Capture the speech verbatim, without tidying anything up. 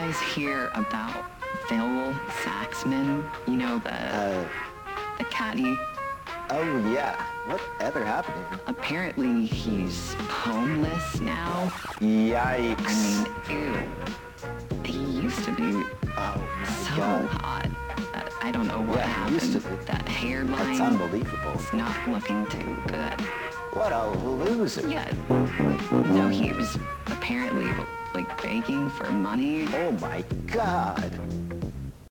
guys hear about Phil Saxman? You know, the, Uh, the caddy? oh yeah. Whatever happened to him? Apparently he's homeless now. Yikes. I mean, ew. He used to be oh my so God. hot. Uh, I don't know what Yeah, he happened. used to be. That hairline That's unbelievable. is not looking too good. What a loser. Yeah. No, he was apparently like begging for money. Oh my God.